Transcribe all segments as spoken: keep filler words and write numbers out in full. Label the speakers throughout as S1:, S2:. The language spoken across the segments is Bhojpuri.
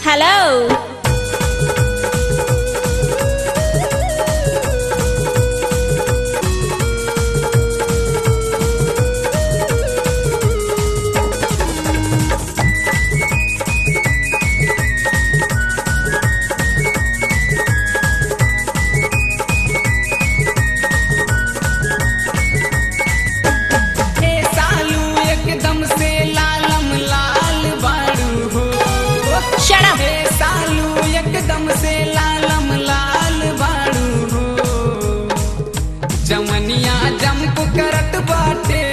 S1: Hello. Shut up.
S2: हे सालू एकदम से लालम लाल बाड़ू हो जमनिया जंप करत बाटे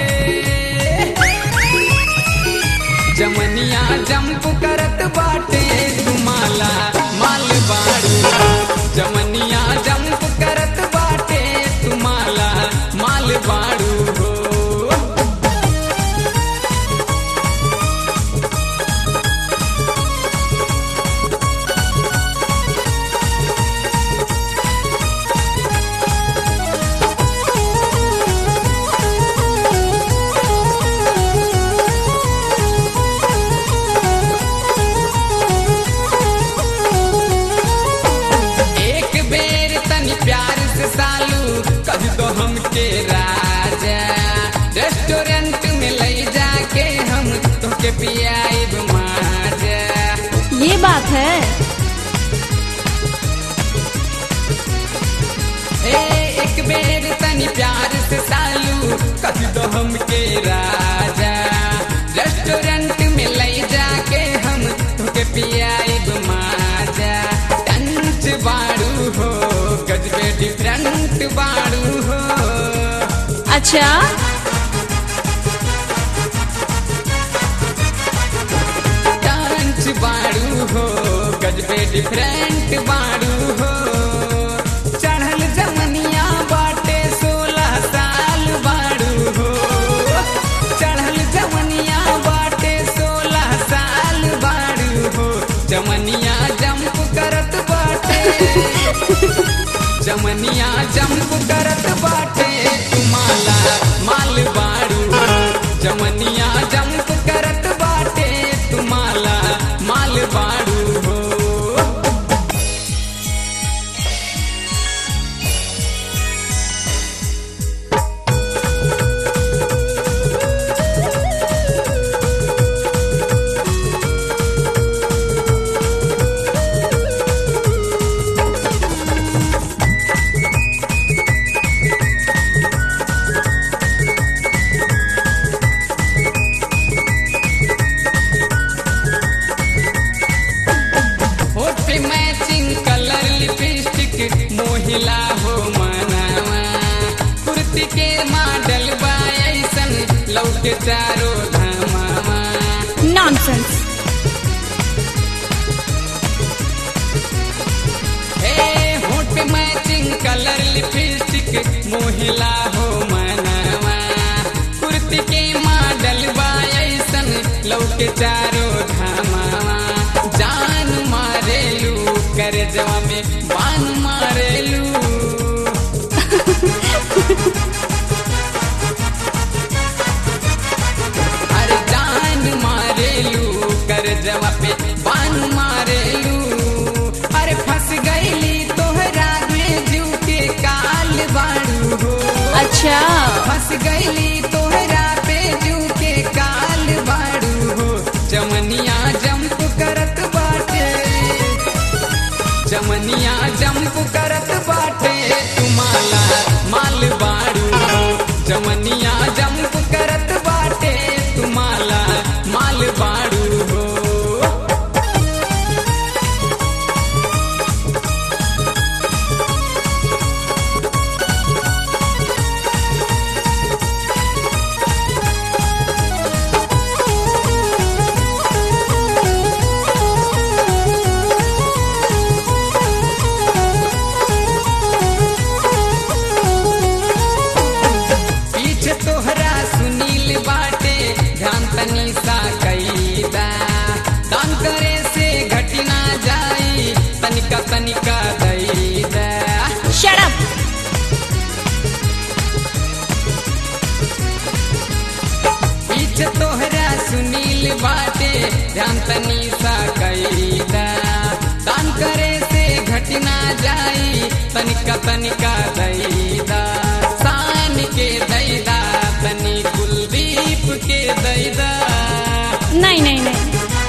S2: जमनिया जंप करत बाटे तुम्हारा माल बाड़ू जमनिया जंप करत बाटे तुम्हारा माल बाड़ू हो प्यार से सालू कह दो हमके राजा रेस्टोरेंट में ले जाके हम तोके पियाइब माजा
S1: ये बात है।
S2: ए एक बेर तनी प्यार से सालू कह दो हमके राजा रेस्टोरेंट में ले जाके हम तोके पियाइब माजा टंच बाड़ू हो गजबे डिफरेंट बाड़ू हो
S1: अच्छा
S2: डांस बाड़ू हो गजबे डिफरेंट बाड़ू हो चढ़ल जमनिया बाटे सोलह साल बाड़ू हो चढ़ल जमनिया बाटे सोलह साल बाड़ू हो जमनिया जंप करत बाटे जमनिया जंप करत बाटे तुम्हारा माल बाड़ू जमनिया जंप करत बाटे तुम्हारा माल बाड़ू हो मोहिला हो मनावा कुर्ती के मॉडल बा ऐसन लौके चारो धामावा
S1: नॉनसेंस।
S2: ए होठ मैचिंग कलर लिपस्टिक मोहिला हो मनावा कुर्ती के मॉडल बा ऐसन लौके चारो धामावा जान मारेलू करे जवा में बान मारेलू अरे जान मारेलू कर जवा पे बान मारेलू अरे फंस गईली तोहरा में जू के काल बाड़ू हो
S1: अच्छा
S2: फंस गईली तोहरा पे जू के काल बाड़ू हो जमनिया जंप करत बाटे जमनिया जंप करत बाटे तुम्हारा माल बाड़ू जमनिया जंप करत बाटे तुम्हारा माल बाड़ू हो तोहरा सुनील बाटे ध्यान तनी सा कैदा दान करे से घटी ना जाई तनिका तनिका दैदा
S1: Shut up.
S2: पीछे तोहरा सुनील बाटे ध्यान तनी सा कैदा जाई तनिका तनिका दैदा सान के दैदा तनी कुलदीप के दैदा
S1: नहीं नहीं नहीं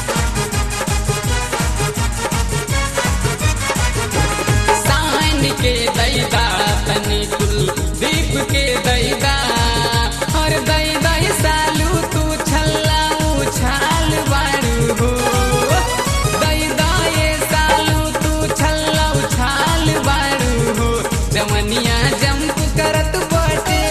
S2: सान के दैदा तनी कुलदीप के दैदा और दैदा सालू तू छल्ला उछाल बारू हो दैदा ये सालू तू छल्ला उछाल बारू हो जमनिया जंप करत बाटे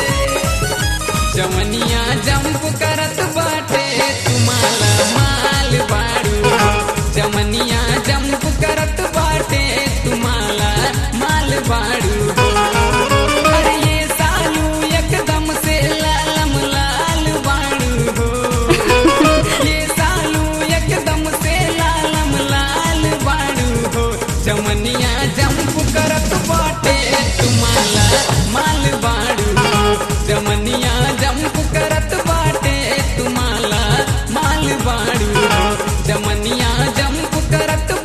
S2: जमनिया जंप करत बाटे तुम्हारा माल बारू हो जमनिया जंप करत बाटे तुम्हारा माल बारू हो अरे ये सालू एकदम से लालम लाल बारू हो ये सालू एकदम से लालम लाल बारू हो जमनिया जंप करत बाटे तुम्हारा माल बारू हो जमनिया जंप करत बाटे तुम्हारा माल बारू हो जमनिया जंप करत